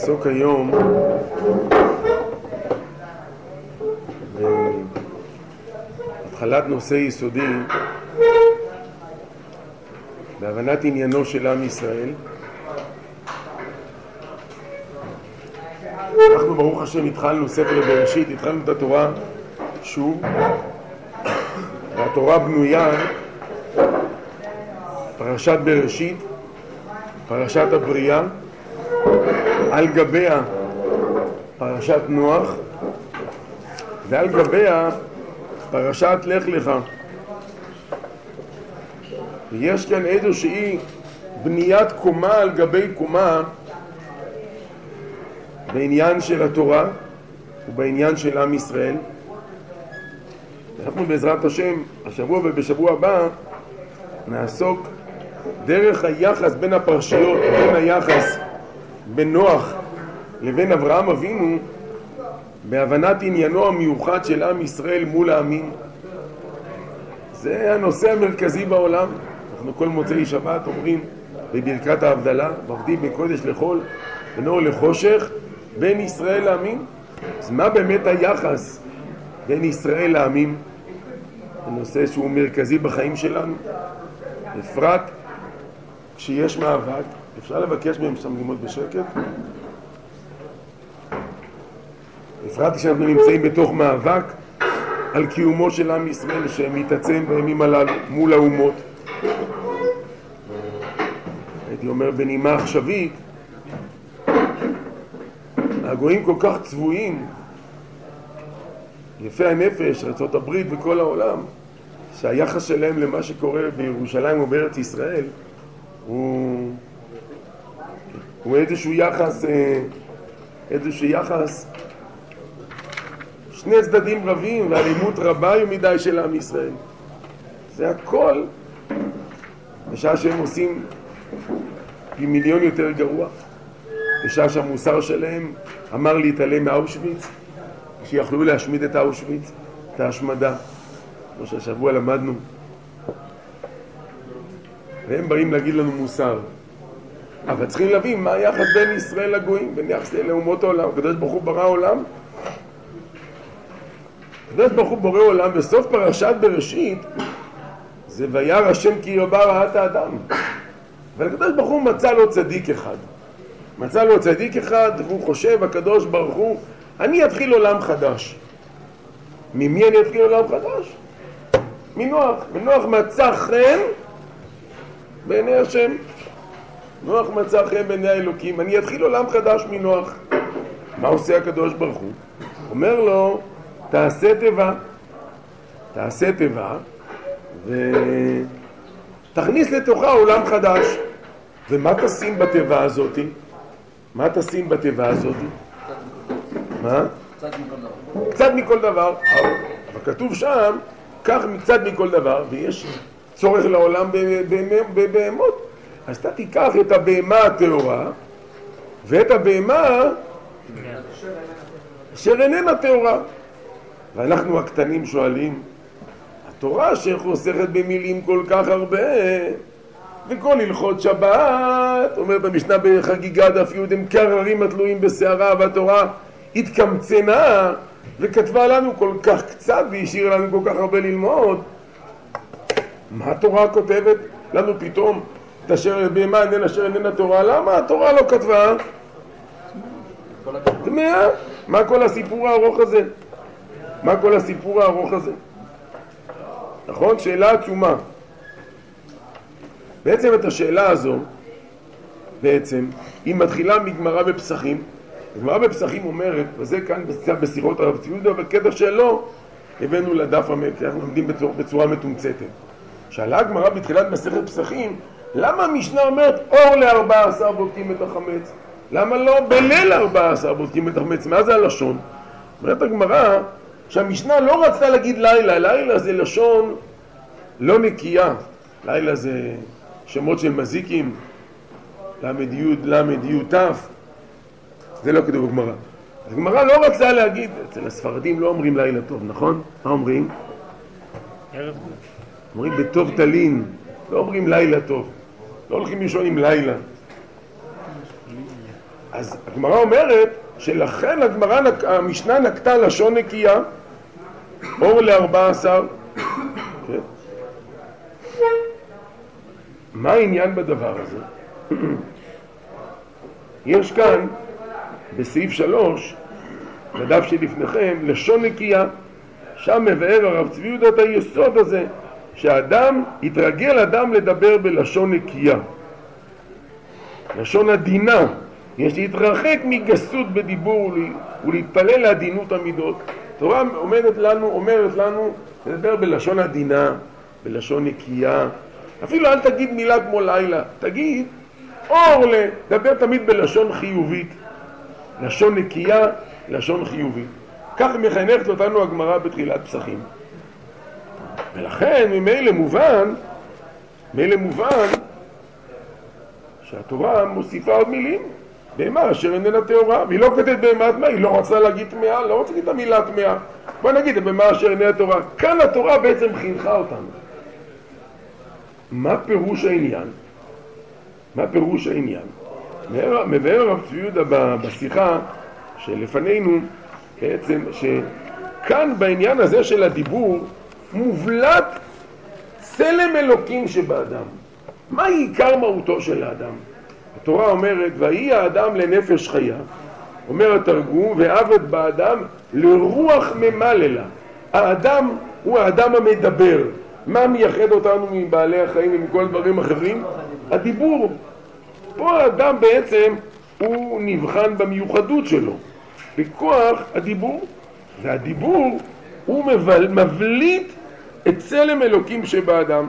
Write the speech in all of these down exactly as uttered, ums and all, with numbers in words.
נעסוק היום בהתחלת נושא יסודי בהבנת עניינו של עם ישראל. אנחנו ברוך השם התחלנו ספר בראשית, התחלנו את התורה שוב, והתורה בנויה פרשת בראשית, פרשת הבריאה, על גביה פרשת נוח, ועל גביה פרשת לך לך. ויש כאן איזושהי בניית קומה על גבי קומה בעניין של התורה ובעניין של עם ישראל. אנחנו בעזרת השם השבוע ובשבוע הבא נעסוק דרך היחס בין הפרשיות, בין היחס בין נוח לבין אברהם אבינו, בהבנת עניינו המיוחד של עם ישראל מול העמים. זה הנושא המרכזי בעולם. אנחנו כל מוצאי שבת אומרים בברכת ההבדלה, מבדיל בין קודש לחול, בין אור לחושך, בין ישראל לעמים. אז מה באמת היחס בין ישראל לעמים? הנושא שהוא מרכזי בחיים שלנו, בפרט כשיש מאבק. אפשר לבקש מהם שם לימוד בשקט? בפרט כשאנחנו נמצאים בתוך מאבק על קיומו של עם ישראל שמתעצם בימים הללו מול האומות. הייתי אומר בנימה עכשווית, הגויים כל כך צבועים, יפי הנפש, ארצות הברית וכל העולם, שהיחס שלהם למה שקורה בירושלים ובארץ ישראל הוא, הוא איזשהו יחס, איזשהו יחס, שני צדדים רבים ואלימות רבה מדי של עם ישראל. זה הכל בשעה שהם עושים פי מיליון יותר גרוע, בשעה שהמוסר שלהם אמר להתעלם מאושוויץ, שיכלו להשמיד את אושוויץ, את ההשמדה, כמו שהשבוע למדנו. והם באים להגיד לנו מוסר. אבל צריכים להבין מה היחס בין ישראל לגויים, בין יחס לאומות העולם. הקדוש ברוך הוא ברא עולם. הקדוש ברוך הוא בורא עולם, בסוף פרשת בראשית זה וירא השם כי רבה רעת האדם. אבל הקדוש ברוך הוא מצא לו צדיק אחד. מצא לו צדיק אחד, והוא חושב, הקדוש ברוך הוא, אני אתחיל עולם חדש. ממי אני אתחיל עולם חדש? מנוח. ונוח מצא חן בעיני השם. נוח מצא חן בעיני האלוקים. אני אתחיל עולם חדש מנוח. מה עושה הקדוש ברוך הוא? אומר לו, תעשה טבע. תעשה טבע, ותכניס לתוכה עולם חדש. ומה תשים בטבע הזאת? מה תשים בטבע הזאת? מה? קצת מכל דבר. קצת מכל דבר. אבל כתוב שם, כך קצת מכל דבר, ויש צורך לעולם בבהמות. אז אתה תיקח את הבהמה הטהורה, ואת הבהמה אשר איננה טהורה. ואנחנו הקטנים שואלים, התורה שחוסכת במילים כל כך הרבה, וכל הלכות שבת, אומרת המשנה בחגיגה דף י' הם קררים התלויים בשערה, והתורה התקמצנה וכתבה לנו כל כך קצת והשאירה לנו כל כך הרבה ללמוד. מה התורה כותבת לנו פתאום? את אשר בהמה איננה אשר איננה תורה. למה התורה לא כתבה? תמיה, מה כל הסיפור הארוך הזה? מה כל הסיפור הארוך הזה? נכון? שאלה עצומה. בעצם את השאלה הזו, בעצם, היא מתחילה מגמרא בפסחים. גמרא בפסחים אומרת, וזה כאן בשיחות הרב צבי יהודה, בקטע שלו הבאנו לדף המק, אנחנו לומדים בצורה, בצורה מתומצתת. שאלה הגמרא בתחילת מסכת פסחים, למה המשנה אומרת אור לארבע עשר בודקים את החמץ? למה לא בליל ארבע עשר בודקים את החמץ? מה זה הלשון? אומרת הגמרא שהמשנה לא רצתה להגיד לילה, לילה זה לשון לא נקייה. לילה זה שמות של מזיקים, למד י' למד י' ת', זה לא כתוב בגמרא. הגמרא לא רצתה להגיד, אצל הספרדים לא אומרים לילה טוב, נכון? מה אומרים? ערב. אומרים בטוב תלין, לא אומרים לילה טוב. לא הולכים לישון עם לילה. אז הגמרא אומרת שלכן הגמרא, המשנה נקטה לשון נקייה, אור לארבע עשר. כן? מה העניין בדבר הזה? יש כאן בסעיף שלוש, בדף שלפניכם, לשון נקייה. שם מבאר הרב צבי יהודה את היסוד הזה, שהאדם, יתרגל אדם לדבר בלשון נקייה, לשון עדינה. יש להתרחק מגסות בדיבור ולהתפלל לעדינות המידות. התורה אומרת לנו, אומרת לנו לדבר בלשון עדינה, בלשון נקייה. אפילו אל תגיד מילה כמו לילה, תגיד אור, לדבר תמיד בלשון חיובית, לשון נקייה, לשון חיובית. כך מחנכת אותנו הגמרא בתחילת פסחים. ולכן ממילא מובן, ממילא מובן שהתורה מוסיפה עוד מילים. בהמה אשר איננה טהורה, והיא לא כותבת בהמה טמאה, היא לא רוצה להגיד טמאה, לא רוצה להגיד את המילה טמאה. בוא נגיד בהמה אשר איננה טהורה. כאן התורה בעצם חינכה אותנו. מה פירוש העניין? מה פירוש העניין? מבאר הרב צבי יהודה בשיחה שלפנינו, בעצם שכאן בעניין הזה של הדיבור מובלט צלם אלוקים שבאדם. מה עיקר מהותו של האדם? התורה אומרת, ויהי האדם לנפש חיה, אומר התרגום, ועבד באדם לרוח ממללה. האדם הוא האדם המדבר. מה מייחד אותנו מבעלי החיים ומכל דברים אחרים? הדיבור. פה האדם בעצם הוא נבחן במיוחדות שלו, בכוח הדיבור. והדיבור הוא מבל, מבליט את צלם אלוקים שבאדם.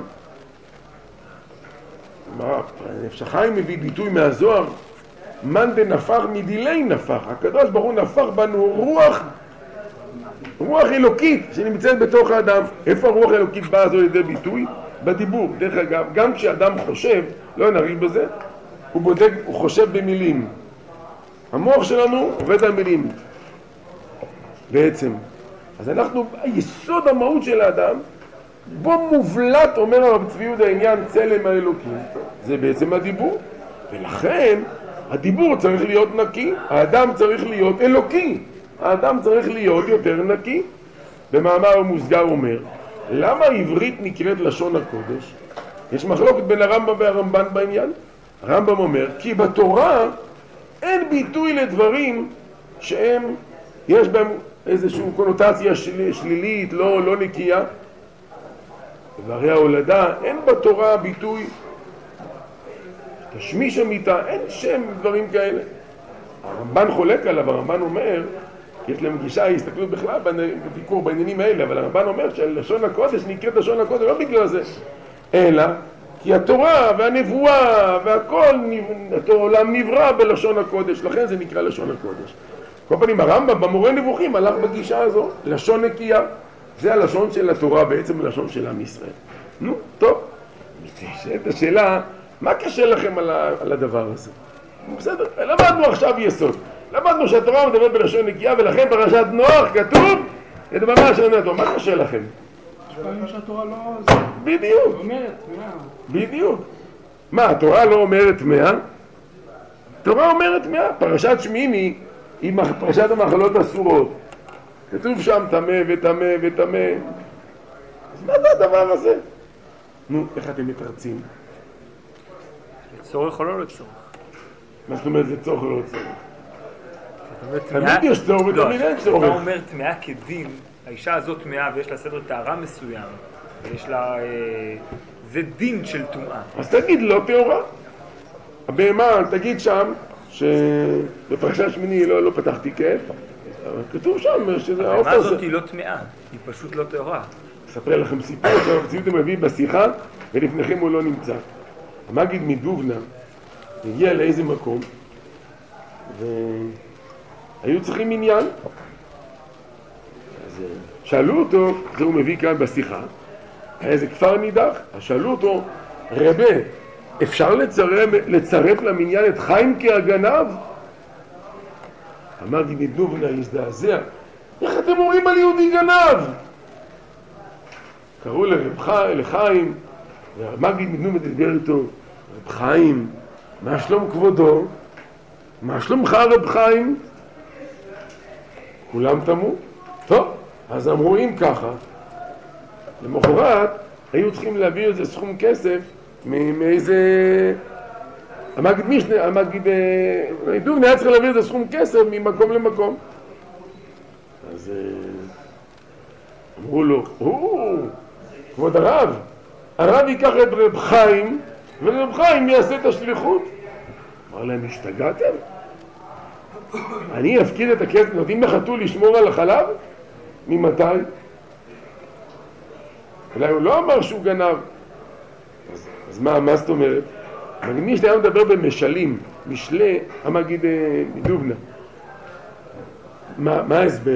נפש החיים מביא ביטוי מהזוהר, מן דנפח מדילי נפח. הקדוש ברוך הוא נפח בנו רוח, רוח אלוקית שנמצאת בתוך האדם. איפה הרוח האלוקית באה זו לידי ביטוי? בדיבור. דרך אגב, גם כשאדם חושב, לא נריב בזה, הוא בודק, הוא חושב במילים. המוח שלנו עובד על מילים בעצם. אז אנחנו, היסוד המהות של האדם, בו מובלט, אומר הרב צבי יהודה, העניין צלם האלוקים, זה בעצם הדיבור. ולכן הדיבור צריך להיות נקי, האדם צריך להיות אלוקי, האדם צריך להיות יותר נקי. במאמר מוסגר אומר, למה העברית נקראת לשון הקודש? יש מחלוקת בין הרמב"ם והרמב"ן בעניין. הרמב"ם אומר, כי בתורה אין ביטוי לדברים שהם, יש בהם איזושהי קונוטציה של, שלילית, לא, לא נקייה. דברי ההולדה, אין בתורה ביטוי תשמיש המיטה, אין שם דברים כאלה. הרמב"ן חולק עליו, הרמב"ן אומר, יש להם גישה, הסתכלות בכלל בביקור בעניינים האלה, אבל הרמב"ן אומר שלשון הקודש נקראת לשון הקודש לא בגלל זה, אלא כי התורה והנבואה והכל, העולם נברא בלשון הקודש, לכן זה נקרא לשון הקודש. כל פנים הרמב"ם במורה נבוכים הלך בגישה הזו, לשון נקייה, זה הלשון של התורה, בעצם הלשון של עם ישראל. נו, טוב, את השאלה, מה קשה לכם על, ה, על הדבר הזה? בסדר, למדנו עכשיו יסוד. למדנו שהתורה מדבר בלשון נקייה, ולכן פרשת נוח כתוב את במה אשר איננה טהורה. מה קשה לכם? יש פעמים שהתורה לא... בדיוק. אומרת, מאה. בדיוק. מה, התורה לא אומרת מאה? התורה אומרת מאה. פרשת שמיני היא פרשת המאכלות אסורות. כתוב שם טמא וטמא וטמא. אז מה זה הדבר הזה? נו, איך אתם מתרצים? לצורך או לא לצורך? מה זאת אומרת, זה צורך או לא צורך? תמיד יש צורך ותמיד אין צורך. אתה אומר טמאה כדין, האישה הזאת טמאה ויש לה סדר טהרה מסוים, ויש לה... זה דין של טומאה. אז תגיד לא טהורה. הבהמה, תגיד שם, שבפרשת שמיני לא פתחתי כף, כתוב שם שזה העוף הזה. הבהמה הזאת היא לא טמאה, היא פשוט לא טהורה. אספר לכם סיפור שהרב צבי יהודה מביא בשיחה, ולפניכם הוא לא נמצא. המגיד מדובנה הגיע לאיזה מקום, והיו צריכים עניין. אז שאלו אותו, זה הוא מביא כאן בשיחה, היה איזה כפר נידח, אז שאלו אותו, רבי, אפשר לצרף, לצרף למניין את חיים כהגנב? המגיד מדובנה הזדעזע, איך אתם אומרים על יהודי גנב? קראו לחיים, והמגיד מדובנה דיבר איתו, רב חיים, מה שלום כבודו? מה שלומך רב חיים? כולם תמו. טוב, אז אמרו אם ככה, למחרת היו צריכים להביא איזה סכום כסף מאיזה... המגיד משנה, המגיד... דובנה היה צריך להביא איזה סכום כסף ממקום למקום. אז אמרו לו, או, כבוד הרב, הרב ייקח את רב חיים ורב חיים יעשה את השליחות. אמר להם, השתגעתם? אני אפקיד את הכסף, נותנים לחתול לשמור על החלב? ממתי? אולי הוא לא אמר שהוא גנב. אז, אז מה, מה זאת אומרת? המגיד משנה היה מדבר במשלים, משלי המגיד מדובנה. מה, מה ההסבר?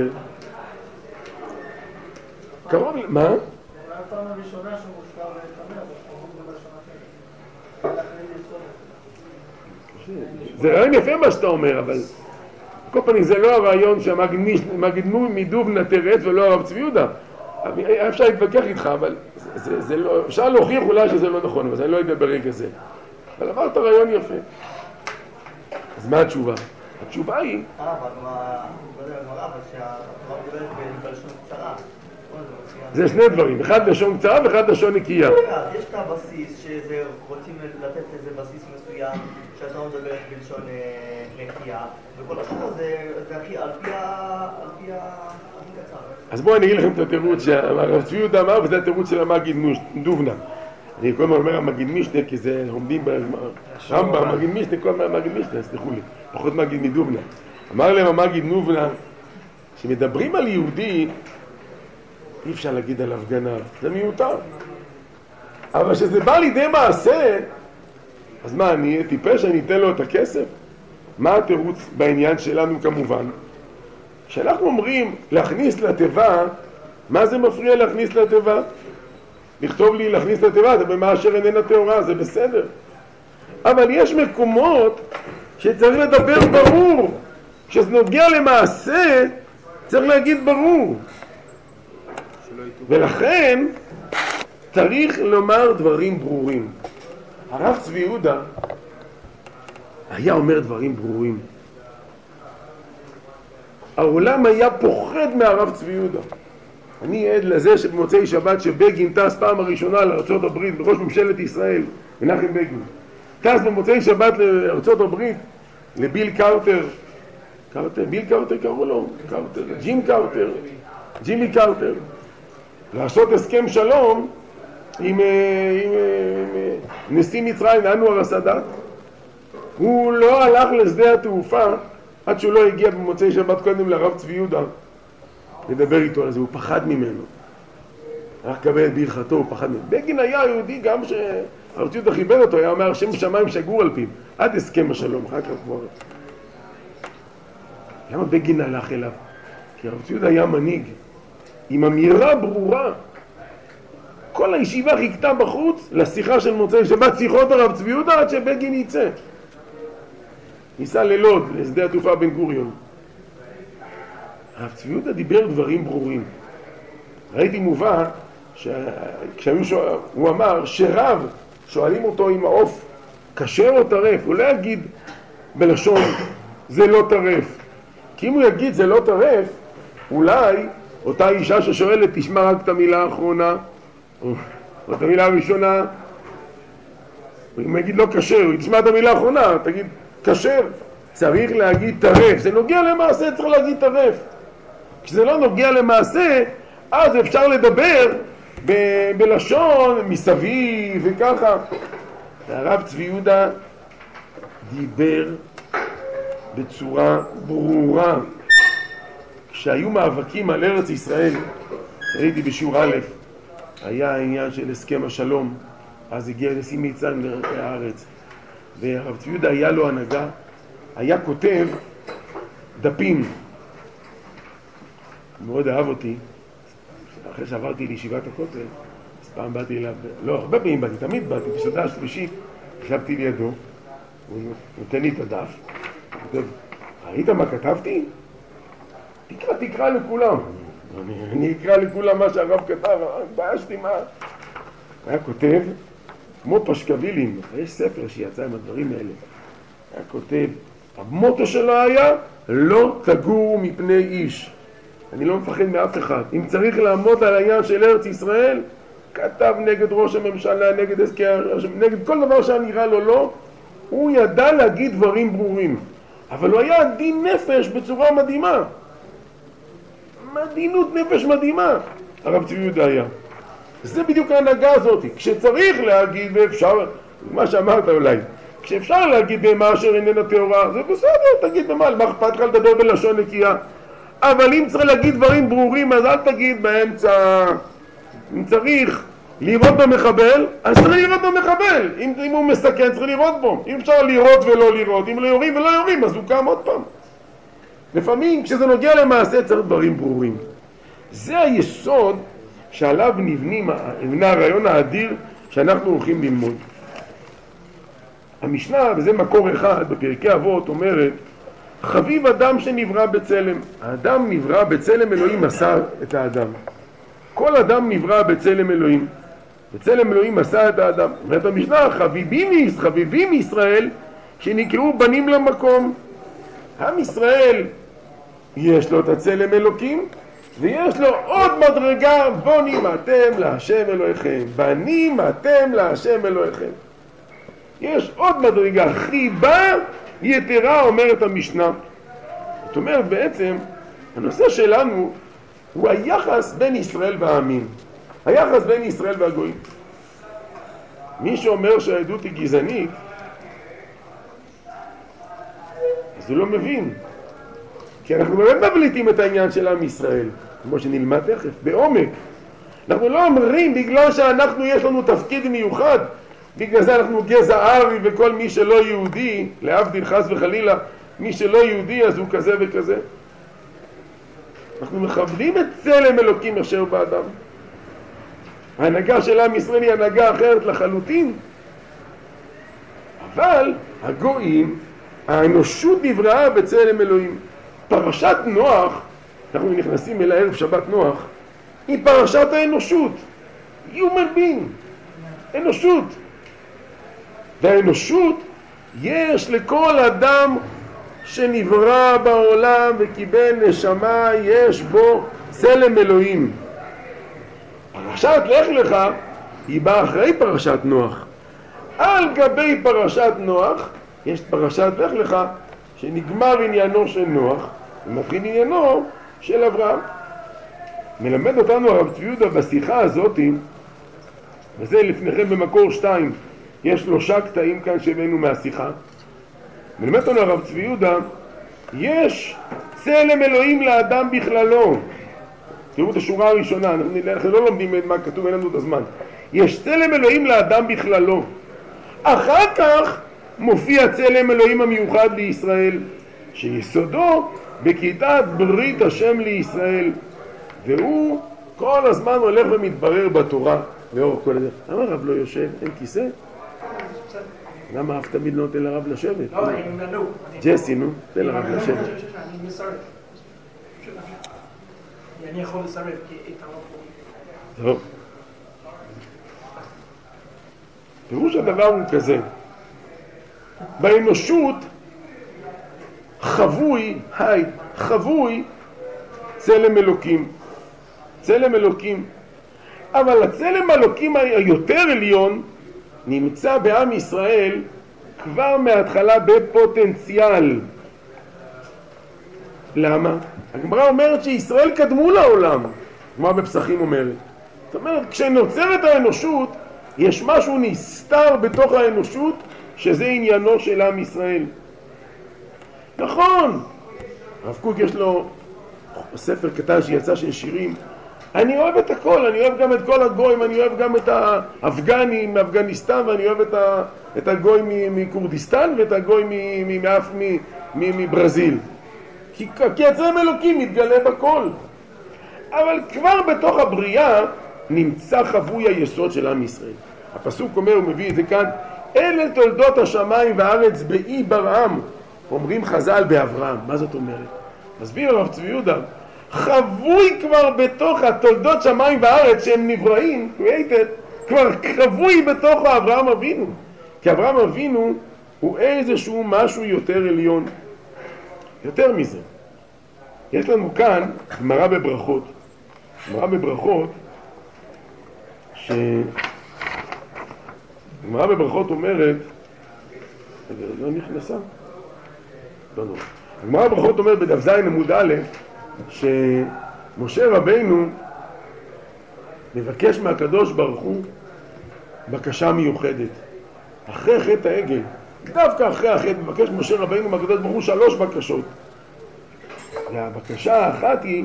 קרוב, מה? אולי הפעם הראשונה שהוא מוזכר להתאמר, זה רעיון יפה מה שאתה אומר, אבל כל פעמים זה לא הרעיון שהמגיד מדובנה תרץ ולא הרב צבי יהודה. אפשר להתווכח איתך, אבל זה, זה, זה לא, אפשר להוכיח אולי שזה לא נכון, אבל אני לא יודע ברגע זה. אבל אמרת רעיון יפה. אז מה התשובה? התשובה היא... אה, אבל מה... לא יודע, הגמרא, אבל שהתורה מדברת בלשון קצרה. זה שני דברים, אחד לשון קצרה ואחד לשון נקייה. יש את הבסיס, שזה רוצים לתת איזה בסיס מסוים, שהתורה מדברת בלשון נקייה, וכל השאר זה הכי על פי הכי קצר. אז בואו אני אגיד לכם את התירוץ שהרב צבי יהודה אמר, וזה התירוץ של המגיד דובנה. אני כל הזמן אומר המגיד משנה, כי זה עומדים ברמב"ם, המגיד משנה, כל הזמן המגיד משנה, סליחו לי, פחות מגיד מדובנה. אמר להם המגיד דובנה, שמדברים על יהודי, אי אפשר להגיד עליו גנב, זה מיותר. אבל כשזה בא לידי מעשה, אז מה, אני אהיה טיפש, אני אתן לו את הכסף? מה התירוץ בעניין שלנו כמובן? כשאנחנו אומרים להכניס לתיבה, מה זה מפריע להכניס לתיבה? לכתוב לי להכניס לתיבה, זה במה אשר איננה טהורה, זה בסדר. אבל יש מקומות שצריך לדבר ברור. כשזה נוגע למעשה, צריך להגיד ברור. ולכן צריך לומר דברים ברורים. הרב צבי יהודה היה אומר דברים ברורים. העולם היה פוחד מהרב צבי יהודה. אני עד לזה שבמוצאי שבת שבגין טס פעם הראשונה לארצות הברית, בראש ממשלת ישראל, מנחם בגין, טס במוצאי שבת לארצות הברית, לביל קרטר, קרטר, ביל קרטר קראו לו, קרטר, ג'ים קרטר, ג'ימי קרטר, לעשות הסכם שלום עם, עם, עם, עם נשיא מצרים, אנואר הסאדאת. הוא לא הלך לשדה התעופה עד שהוא לא הגיע במוצאי שבת קודם לרב צבי יהודה לדבר איתו על זה, הוא פחד ממנו. רק קבל את ברכתו, הוא פחד ממנו. בגין היה יהודי גם שהרב צבי יהודה חיבר אותו, היה אומר שם שמיים שגור על פיו, עד הסכם השלום, אחר כך כבר. למה בגין הלך אליו? כי הרב צבי יהודה היה מנהיג, עם אמירה ברורה. כל הישיבה חיכתה בחוץ לשיחה של מוצאי שבת, שיחות הרב צבי יהודה עד שבגין יצא. ניסה ללוד, לשדה התעופה בן גוריון. הרב צבי יהודה דיבר דברים ברורים. ראיתי מובא, כשהוא שואל, הוא אמר שרב שואלים אותו אם העוף כשר או טרף, הוא לא יגיד בלשון זה לא טרף. כי אם הוא יגיד זה לא טרף, אולי אותה אישה ששואלת תשמע רק את המילה האחרונה, או, או את המילה הראשונה. אם הוא יגיד לא כשר, הוא תשמע את המילה האחרונה, תגיד כשר. צריך להגיד טרף. זה נוגע למעשה, צריך להגיד טרף. כשזה לא נוגע למעשה, אז אפשר לדבר ב- בלשון מסביב וככה. והרב צבי יהודה דיבר בצורה ברורה. כשהיו מאבקים על ארץ ישראל, ראיתי בשיעור א', היה העניין של הסכם השלום, אז הגיע נשיא מצרים לארץ, והרב צבי יהודה היה לו הנהגה, היה כותב דפים. הוא מאוד אהב אותי, אחרי שעברתי לישיבת הכותל, אז פעם באתי אליו, לא, הרבה פעמים באתי, תמיד באתי, בסעודה השלישית, ישבתי לידו, הוא נותן לי את הדף, הוא כותב, ראית מה כתבתי? תקרא, תקרא לכולם. אני, אני אקרא לכולם מה שהרב כתב, התביישתי מה. היה כותב, כמו פשקבילים, יש ספר שיצא עם הדברים האלה, היה כותב, המוטו שלו היה, לא תגורו מפני איש. אני לא מפחד מאף אחד. אם צריך לעמוד על העניין של ארץ ישראל, כתב נגד ראש הממשלה, נגד הסכם, נגד כל דבר שנראה לו לא, הוא ידע להגיד דברים ברורים. אבל הוא היה דין נפש בצורה מדהימה. מדינות נפש מדהימה. הרב צבי יהודה היה. זה בדיוק ההנהגה הזאת. כשצריך להגיד, ואפשר, מה שאמרת אולי, כשאפשר להגיד במה אשר איננה טהורה, זה בסדר, תגיד במה, מה אכפת לך לדבר בלשון נקייה. אבל אם צריך להגיד דברים ברורים, אז אל תגיד באמצע. אם צריך לראות במחבל, אז צריך לראות במחבל. אם, אם הוא מסכן, צריך לראות בו. אם אפשר לראות ולא לראות, אם לא יורים ולא יורים, אז הוא קם עוד פעם. לפעמים, כשזה נוגע למעשה, צריך דברים ברורים. זה היסוד שעליו נבנים, נבנה הרעיון האדיר שאנחנו הולכים ללמוד. המשנה, וזה מקור אחד, בפרקי אבות, אומרת, חביב אדם שנברא בצלם. האדם נברא בצלם אלוהים מסר את האדם. כל אדם נברא בצלם אלוהים. בצלם אלוהים מסר את האדם. אומרת המשנה, חביבים, חביבים ישראל שנקראו בנים למקום. עם ישראל יש לו את הצלם אלוקים, ויש לו עוד מדרגה, בונים אתם להשם אלוהיכם. בנים אתם להשם אלוהיכם. יש עוד מדרגה, חיבה יתרה, אומרת המשנה. זאת אומרת, בעצם, הנושא שלנו הוא היחס בין ישראל והעמים. היחס בין ישראל והגויים. מי שאומר שהעדות היא גזענית, אז הוא לא מבין. כי אנחנו באמת מבליטים את העניין של עם ישראל, כמו שנלמד תכף, בעומק. אנחנו לא אומרים בגלל שאנחנו יש לנו תפקיד מיוחד, בגלל זה אנחנו גזע ארי, וכל מי שלא יהודי, להבדיל חס וחלילה, מי שלא יהודי אז הוא כזה וכזה. אנחנו מכבדים את צלם אלוקים אשר באדם. ההנהגה של עם ישראל היא הנהגה אחרת לחלוטין. אבל הגויים, האנושות נבראה בצלם אלוהים. פרשת נוח, אנחנו נכנסים אל הערב שבת נוח, היא פרשת האנושות. human being, אנושות. והאנושות יש לכל אדם שנברא בעולם וקיבל נשמה, יש בו צלם אלוהים. פרשת לך לך היא באה אחרי פרשת נוח. על גבי פרשת נוח יש פרשת לך לך שנגמר עניינו של נוח ומתחיל עניינו של אברהם. מלמד אותנו הרב צבי יהודה בשיחה הזאת, וזה לפניכם במקור שתיים, יש שלושה קטעים כאן שהבאנו מהשיחה. מלמד אותנו הרב צבי יהודה, יש צלם אלוהים לאדם בכללו. תראו את השורה הראשונה, אנחנו, אנחנו לא לומדים מה כתוב, אין לנו את הזמן. יש צלם אלוהים לאדם בכללו. אחר כך מופיע צלם אלוהים המיוחד לישראל, שיסודו בכיתת ברית השם לישראל, והוא כל הזמן הולך ומתברר בתורה לאור כל הדרך. למה הרב לא יושב? אין כיסא? למה אף תמיד לא נותן לרב לשבת? לא, אני מנעו. ג'סי, נו, תן לרב לשבת. אני מסרב. אני יכול לסרב כי את הרב פה. טוב. פירוש הדבר הוא כזה. באנושות חבוי, היי, חבוי צלם אלוקים. צלם אלוקים. אבל הצלם אלוקים היותר עליון נמצא בעם ישראל כבר מההתחלה בפוטנציאל. למה? הגמרא אומרת שישראל קדמו לעולם, כמו בפסחים אומרת. זאת אומרת, כשנוצרת האנושות, יש משהו נסתר בתוך האנושות, שזה עניינו של עם ישראל. נכון, הרב קוק יש לו ספר קטן שיצא של שירים, אני אוהב את הכל, אני אוהב גם את כל הגויים, אני אוהב גם את האפגנים מאפגניסטן, ואני אוהב את, ה, את הגוי מקורדיסטן ואת הגוי מברזיל. כי, כי הצלם אלוקים מתגלה בכל. אבל כבר בתוך הבריאה נמצא חבוי היסוד של עם ישראל. הפסוק אומר, הוא מביא את זה כאן, אלה תולדות השמיים והארץ באי ברעם. אומרים חז"ל באברהם. מה זאת אומרת? מסביר הרב צבי יהודה, חבוי כבר בתוך התולדות שמיים והארץ שהם נבראים, created, כבר חבוי בתוך אברהם אבינו. כי אברהם אבינו הוא איזשהו משהו יותר עליון. יותר מזה, יש לנו כאן גמרא בברכות, גמרא בברכות, ש... גמרא בברכות אומרת, לא נכנסה? לא נורא. גמרא בברכות אומרת בדף ז' עמוד א', שמשה רבינו מבקש מהקדוש ברוך הוא בקשה מיוחדת. אחרי חטא העגל, דווקא אחרי החטא, מבקש משה רבינו מהקדוש ברוך הוא שלוש בקשות. והבקשה האחת היא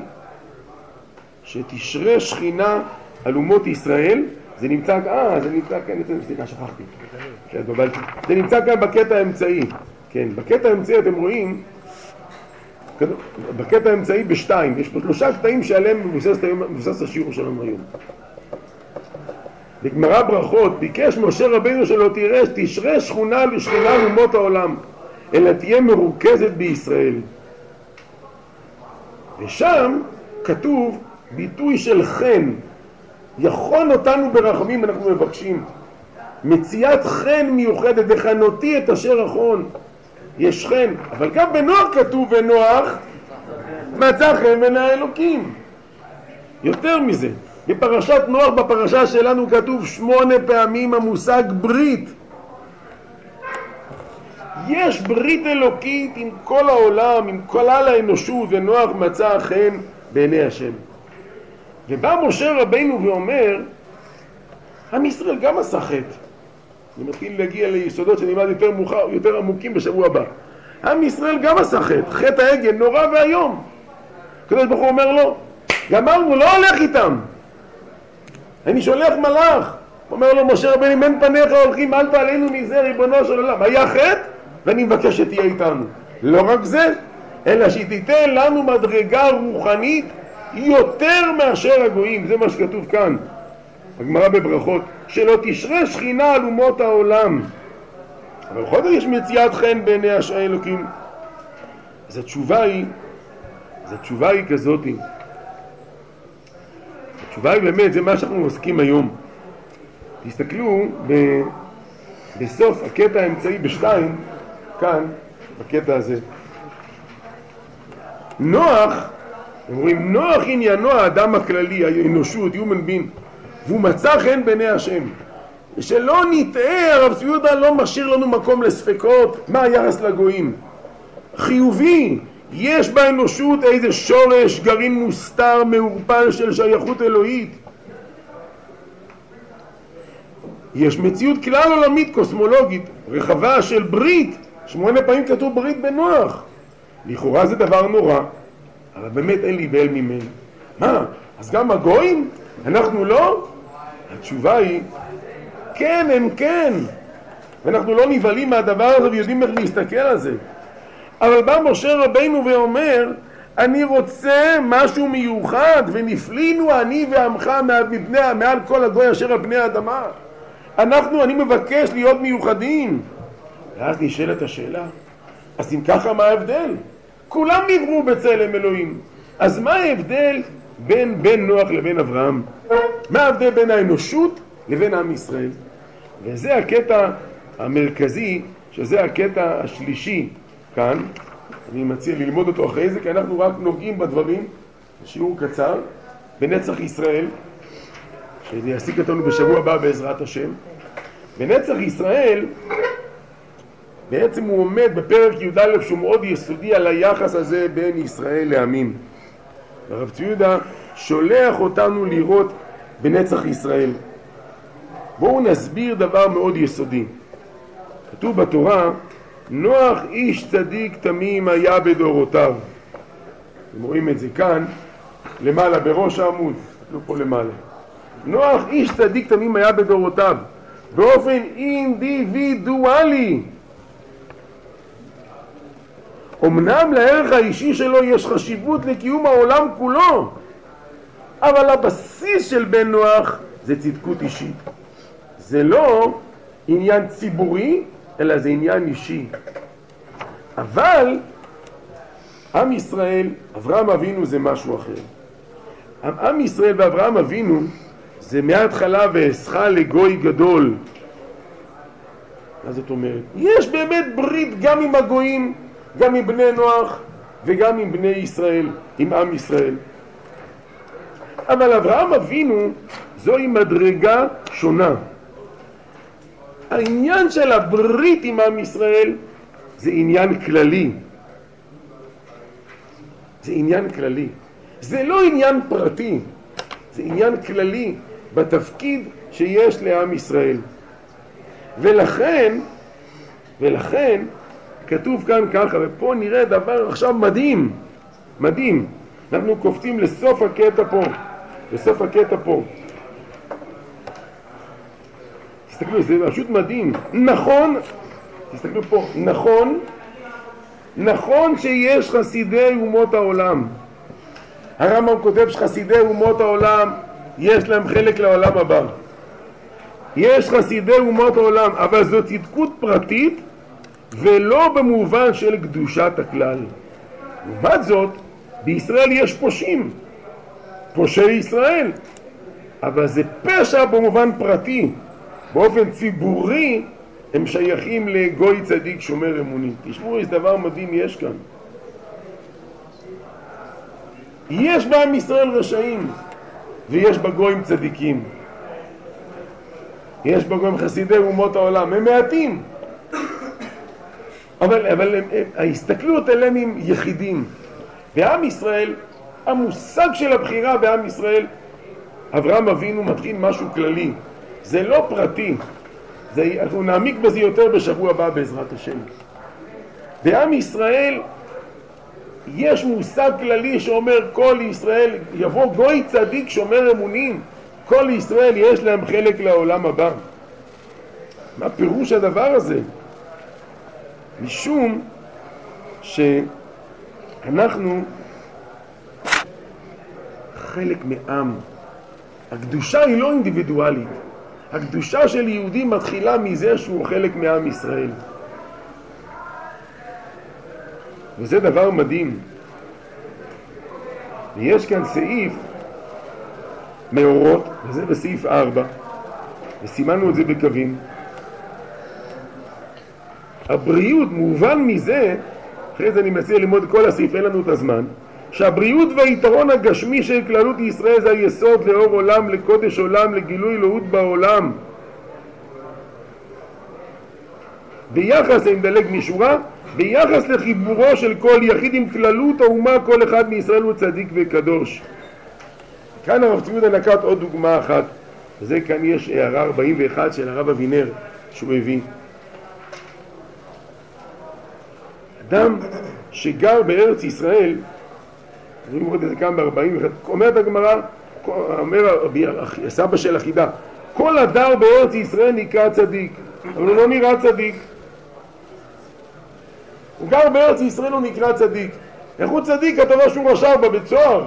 שתשרה שכינה על אומות ישראל. זה נמצא, אה, זה נמצא כאן, סליחה, שכחתי. זה נמצא כאן בקטע האמצעי. כן, בקטע האמצעי אתם רואים, בקטע האמצעי בשתיים, יש פה שלושה קטעים שעליהם מבוסס השיעור שלנו היום. בגמרא ברכות, ביקש משה רבינו שלא תראה, תשרה שכונה לשכינה על אומות העולם, אלא תהיה מרוכזת בישראל. ושם כתוב ביטוי של חן, יכון אותנו ברחמים, אנחנו מבקשים מציאת חן מיוחדת, וחנותי את אשר אחון. יש חן, אבל גם בנוח כתוב ונוח מצא חן בין האלוקים. יותר מזה, בפרשת נוח, בפרשה שלנו כתוב שמונה פעמים המושג ברית. יש ברית אלוקית עם כל העולם, עם כל האנושות, ונוח מצא חן בעיני השם. ובא משה רבינו ואומר, עם ישראל גם עשה חטא. אני מתחיל להגיע ליסודות שנלמד יותר מאוחר, יותר עמוקים בשבוע הבא. עם ישראל גם עשה חטא, חטא העגל נורא והיום. הקדוש ברוך הוא אומר לו, גמרנו, לא הולך איתם. אני שולח מלאך. אומר לו משה רבינו, מן פניך הולכים, אל תעלינו מזה, ריבונו של עולם. היה חטא, ואני מבקש שתהיה איתנו. לא רק זה, אלא שתיתן לנו מדרגה רוחנית יותר מאשר הגויים. זה מה שכתוב כאן בגמרא בברכות, שלא תשרה שכינה על אומות העולם. אבל בכל זאת יש מציאת חן בעיני האלוקים. אז התשובה היא, אז התשובה היא כזאת. התשובה היא באמת, זה מה שאנחנו עוסקים היום. תסתכלו ב, בסוף הקטע האמצעי בשתיים, כאן, בקטע הזה. נוח, הם רואים, נוח עניינו האדם הכללי, האנושות, human being, והוא מצא חן בעיני השם. ושלא נטעה, הרב צבי יהודה לא משאיר לנו מקום לספקות, מה היחס לגויים. חיובי, יש באנושות איזה שורש, גרעין מוסתר, מעורפל של שייכות אלוהית. יש מציאות כלל עולמית קוסמולוגית, רחבה של ברית, שמונה פעמים כתוב ברית בנוח. לכאורה זה דבר נורא, אבל באמת אין לי בעל ממנו. מה? אז גם הגויים? אנחנו לא? התשובה היא, כן, הם כן. ואנחנו לא נבהלים מהדבר הזה ויודעים איך להסתכל על זה. אבל בא משה רבינו ואומר, אני רוצה משהו מיוחד, ונפלינו אני ועמך מפני, מעל כל הגוי אשר על פני האדמה. אנחנו, אני מבקש להיות מיוחדים. ואז נשאלת השאלה, אז אם ככה מה ההבדל? כולם נבראו בצלם אלוהים. אז מה ההבדל בין בן נוח לבין אברהם? מה ההבדל בין האנושות לבין עם ישראל? וזה הקטע המרכזי, שזה הקטע השלישי כאן. אני מציע ללמוד אותו אחרי זה, כי אנחנו רק נוגעים בדברים, שיעור קצר, בנצח ישראל, שזה יעסיק אותנו בשבוע הבא בעזרת השם. בנצח ישראל, בעצם הוא עומד בפרק י"א שהוא מאוד יסודי על היחס הזה בין ישראל לעמים. הרב צבי יהודה שולח אותנו לראות בנצח ישראל. בואו נסביר דבר מאוד יסודי. כתוב בתורה, נוח איש צדיק תמים היה בדורותיו. אתם רואים את זה כאן, למעלה בראש העמוד, כתוב פה למעלה. נוח איש צדיק תמים היה בדורותיו, באופן אינדיבידואלי. אמנם לערך האישי שלו יש חשיבות לקיום העולם כולו, אבל הבסיס של בן נוח זה צדקות אישית. זה לא עניין ציבורי, אלא זה עניין אישי. אבל עם ישראל, אברהם אבינו זה משהו אחר. עם ישראל ואברהם אבינו זה מההתחלה ואסך לגוי גדול. מה זאת אומרת? יש באמת ברית גם עם הגויים, גם עם בני נוח, וגם עם בני ישראל, עם עם ישראל. אבל אברהם אבינו זוהי מדרגה שונה. העניין של הברית עם עם ישראל זה עניין כללי. זה עניין כללי. זה לא עניין פרטי, זה עניין כללי בתפקיד שיש לעם ישראל. ולכן, ולכן, כתוב כאן ככה, ופה נראה דבר עכשיו מדהים, מדהים. אנחנו קופצים לסוף הקטע פה, לסוף הקטע פה. תסתכלו, זה פשוט מדהים. נכון, תסתכלו פה, נכון, נכון שיש חסידי אומות העולם. הרמב"ם כותב שחסידי אומות העולם יש להם חלק לעולם הבא. יש חסידי אומות העולם, אבל זו צדקות פרטית ולא במובן של קדושת הכלל. לעומת זאת, בישראל יש פושעים, פושעי ישראל, אבל זה פשע במובן פרטי. באופן ציבורי הם שייכים לגוי צדיק שומר אמונים. תשמעו, איזה דבר מדהים יש כאן. יש בעם ישראל רשעים ויש בגויים צדיקים. יש בגויים חסידי אומות העולם, הם מעטים. אבל, אבל הם, הם, ההסתכלות אליהם הם יחידים. בעם ישראל, המושג של הבחירה בעם ישראל, אברהם אבינו מתחיל משהו כללי. זה לא פרטי. זה, אנחנו נעמיק בזה יותר בשבוע הבא בעזרת השם. בעם ישראל יש מושג כללי שאומר כל ישראל, יבוא גוי צדיק שומר אמונים, כל ישראל יש להם חלק לעולם הבא. מה פירוש הדבר הזה? משום שאנחנו חלק מעם. הקדושה היא לא אינדיבידואלית. הקדושה של יהודי מתחילה מזה שהוא חלק מעם ישראל. וזה דבר מדהים. ויש כאן סעיף מאורות, וזה בסעיף ארבע, וסימנו את זה בקווים. הבריאות מובן מזה, אחרי זה אני מציע ללמוד כל הסעיף, אין לנו את הזמן, שהבריאות והיתרון הגשמי של כללות ישראל זה היסוד לאור עולם, לקודש עולם, לגילוי אלוהות בעולם. ביחס, אני מדלג משורה, ביחס לחיבורו של כל יחיד עם כללות האומה, כל אחד מישראל הוא צדיק וקדוש. כאן הרב צבי יהודה נקט עוד דוגמה אחת, וזה כאן יש הערה ארבעים ואחת של הרב אבינר שהוא הביא. אדם שגר בארץ ישראל, אני אומר את זה כאן ב-ארבעים ואחת, אומרת הגמרא, אומר הסבא של החידה, כל הדר בארץ ישראל נקרא צדיק, אבל הוא לא נראה צדיק. הוא גר בארץ ישראל, הוא נקרא צדיק. איך הוא צדיק? כתבה שהוא רשע בבית סוהר.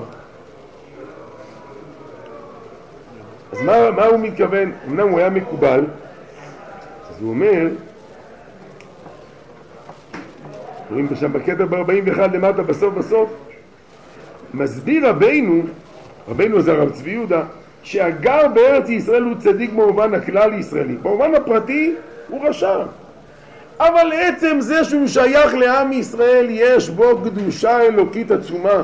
אז מה, מה הוא מתכוון? אמנם הוא היה מקובל, אז הוא אומר, רואים בשם בקטע ב-ארבעים ואחת למטה, בסוף בסוף, מסביר רבינו, רבינו זה הרב צבי יהודה, שהגר בארץ ישראל הוא צדיק במובן הכלל ישראלי. במובן הפרטי הוא רשע. אבל עצם זה שהוא שייך לעם ישראל יש בו קדושה אלוקית עצומה.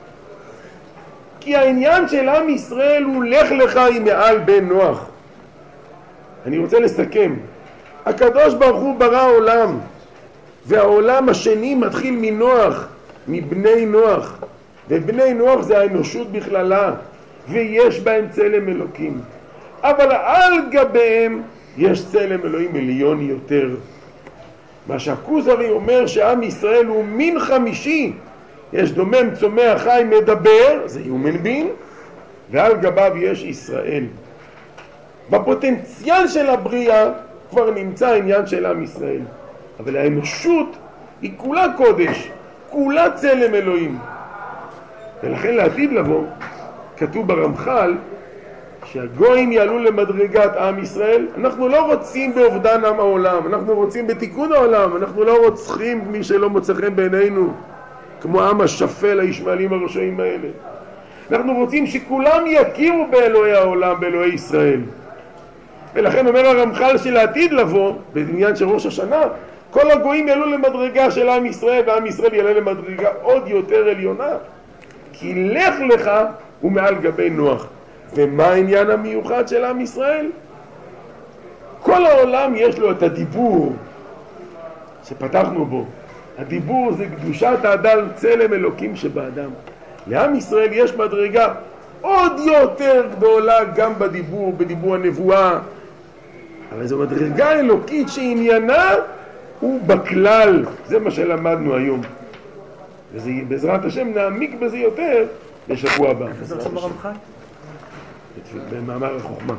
כי העניין של עם ישראל הוא לך לך עם מעל בן נוח. אני רוצה לסכם. הקדוש ברוך הוא ברא עולם, והעולם השני מתחיל מנוח, מבני נוח. ובני נוח זה האנושות בכללה, ויש בהם צלם אלוקים. אבל על גביהם יש צלם אלוהים עליון יותר. מה שהכוזרי אומר שעם ישראל הוא מין חמישי, יש דומם, צומח, חי, מדבר, זה יומן בין, ועל גביו יש ישראל. בפוטנציאל של הבריאה כבר נמצא העניין של עם ישראל, אבל האנושות היא כולה קודש, כולה צלם אלוהים. ולכן לעתיד לבוא כתוב ברמח"ל שהגויים יעלו למדרגת עם ישראל. אנחנו לא רוצים באובדן עם העולם, אנחנו רוצים בתיקון העולם, אנחנו לא רוצחים מי שלא מוצא חן בעינינו כמו עם השפל הישמעאלים הרשעים האלה. אנחנו רוצים שכולם יכירו באלוהי העולם, באלוהי ישראל. ולכן אומר הרמח"ל שלעתיד לבוא בעניין של ראש השנה, כל הגויים יעלו למדרגה של עם ישראל, ועם ישראל יעלה למדרגה עוד יותר עליונה. כי לך לך הוא מעל גבי נוח. ומה העניין המיוחד של עם ישראל? כל העולם יש לו את הדיבור שפתחנו בו. הדיבור זה קדושת האדם, צלם אלוקים שבאדם. לעם ישראל יש מדרגה עוד יותר גדולה גם בדיבור, בדיבור הנבואה. אבל זו מדרגה אלוקית שעניינה הוא בכלל. זה מה שלמדנו היום. ובעזרת השם נעמיק בזה יותר לשבוע הבא. זה עכשיו ברמח"ל? במאמר החוכמה.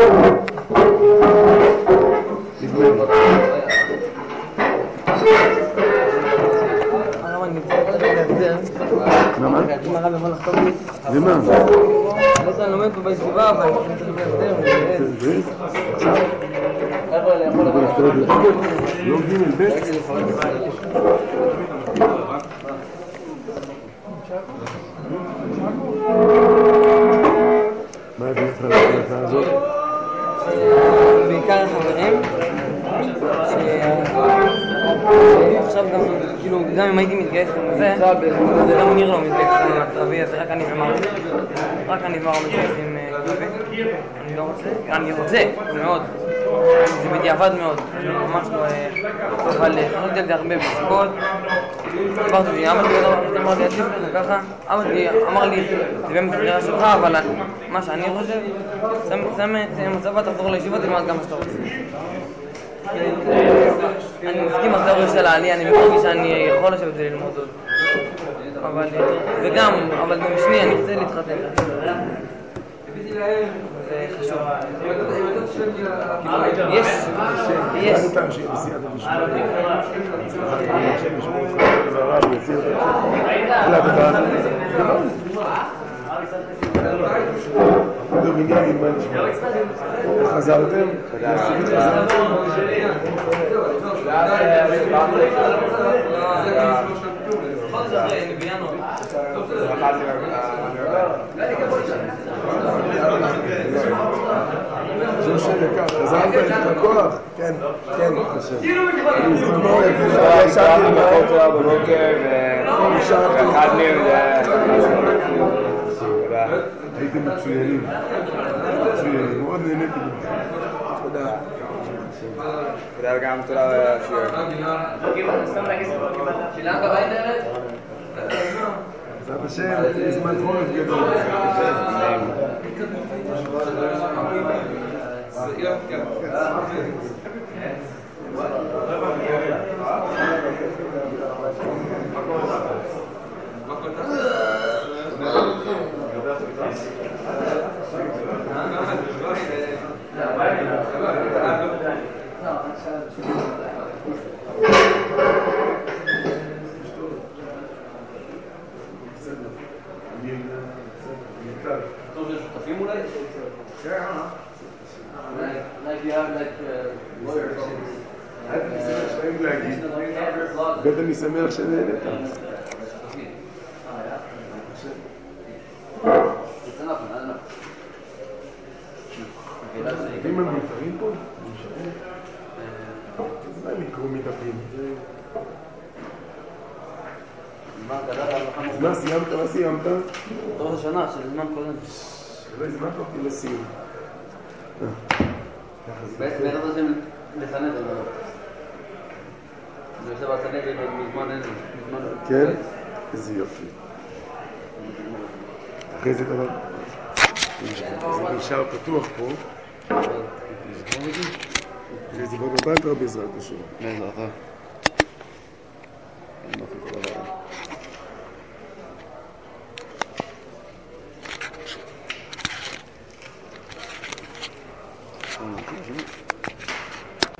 נדמה לי. הרב, אני רוצה לתת להסדר. מה? אם הרב יכול לחתום לי. למה? אני לומד פה בישיבה, אבל אני צריך להסדר. זה? עכשיו? לא ג' ב'? מה הביא אותך להחלטה הזאת? בעיקר החברים, שעכשיו גם, כאילו, גם אם הייתי מתגייס לזה, זה גם נראה לא מתגייס לקרבי, אז רק אני ומר, רק אני ומר מתגייסים קרבי. אני לא רוצה, אני רוצה, מאוד, זה בדיעבד מאוד, אני ממש לא, אבל חשבתי על זה הרבה בסיבות. דיברתי לי, אבא שלי אמר לי, עדיף לך ככה, אבא שלי אמר לי, זה באמת בחירה שלך, אבל מה שאני חושב, זה מצבה, תחזור לישיבה, תלמד גם מה שאתה רוצה. אני מסכים על תיאוריה של העלייה, אני מרגיש שאני יכול לשבת וללמוד עוד. אבל, וגם, אבל במשני, אני רוצה להתחתן. זה חשוב. יש, יש. חזרתם? שום שקר, חזרת את הכוח? כן, כן, חושב. ישבתי בבוקר תורה בבוקר ואחדנו הייתם מצוינים, מצוינים, מאוד נהניתי. תודה. תודה גם תודה לשיעור. בעזרת השם, זמן חורף גדול. בית אני שמח שנהנית. אם הם נפטרים פה? מה לקרוא מתאפים? מה סיימת? מה סיימת? תורת השנה של זמן קודם. לא הזמנת אותי לסיום. בעזרת השם לסנד את זה. זה יושב על סנד מזמן אין. כן? איזה יופי. אחרי זה דבר. זה נשאר פתוח פה. אחרי זה בוא בבית רבי בעזרת השם. בעזרתך. Thank you.